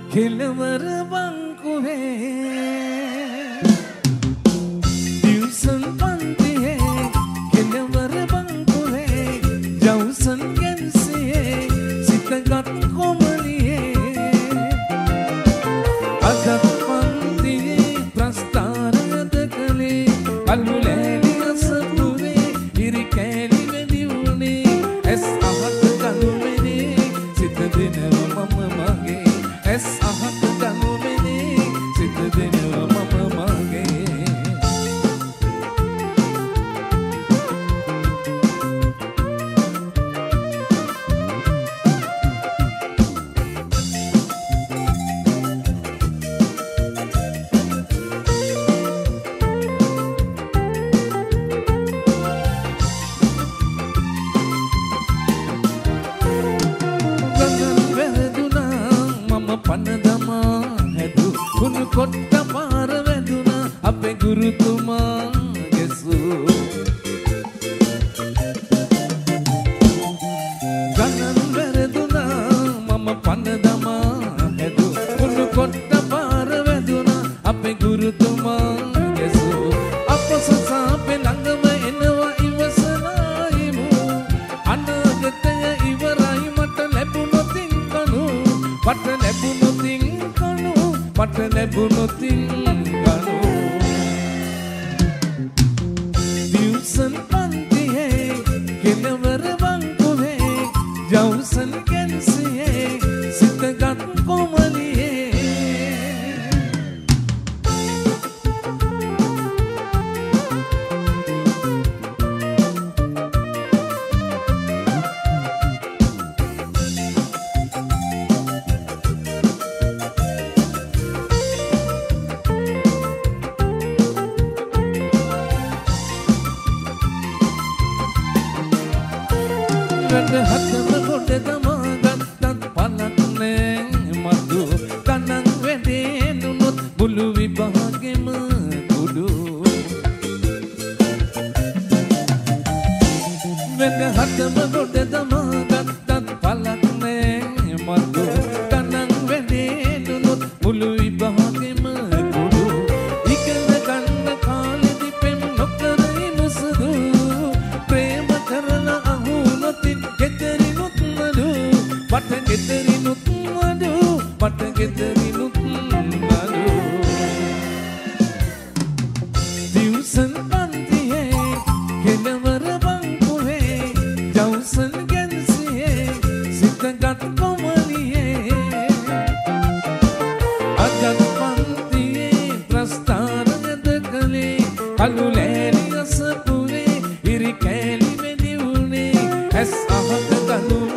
කෙලවර බංකුවේ දිව්සන් පන්තියේ කෙලවර බංකුවේ ජවුසන් ගැන්සියේ සිතගත් කොමලියේ අගත් පන්තියේ ප්‍රස්ථාරද කලේ අලුලෑලි අසපුවේ ඉරි කෑලි වෙදි වුණේ ඇස් අහත කනුවෙනේ සිත දෙනව මම මගේ ඇස් අහත කනුවෙනේ සිත දෙනව මම මගේ පනදමා හැදු කුණු කොට්ට පාර වැදුනා අපේ ගුරුතුමා ගෙසූ ගණන් වැරදුනා මම පනදමා හැදු කුණු කොට්ට පාර වැදුනා අපේ ගුරුතුමා ගෙසූ අප සසාපේ ළඟම එනවා ඉවසනායිමු අනාගතය ඉවරයි මට ලැබුණොතින් කනු මට ලැබුණොතින් කනු මට ලැබුණොතින් කනු දිව්සන් පන්තියේ කෙලවර බංකුවේ ජවුසන් ගැන්සියේ සිතගත් කොමලියේ වැඩ හතම ගොඩ දමා ගත්තත් පලක් නෑ මදු තනන් වැඩේ නුනොත් මුළු විභාගෙම කුඩු වැඩ හතම ගොඩ දමා ගත්තත් පලක් නෑ මදු තනන් වැඩේ නුනොත් මුළු විභාගෙම කුඩු ඉගෙන ගන්න කාලෙදි පෙම් නොකරයි මුසුදු ප්‍රේම කරලා ගෙදරිනුත් නඩු මට ගෙදරිනුත් නඩු මට ගෙදරිනුත් නඩු දිව්සන් පන්තියේ කෙලවර බංකුවේ ජවුසන් ගැන්සියේ සිතගත් කොමලියේ අගත් පන්තියේ ප්‍රස්ථාරද කලේ අලුලෑලි අසපුවේ ඉරි කෑලි වෙදි වුණේ ඇස් අහත කනු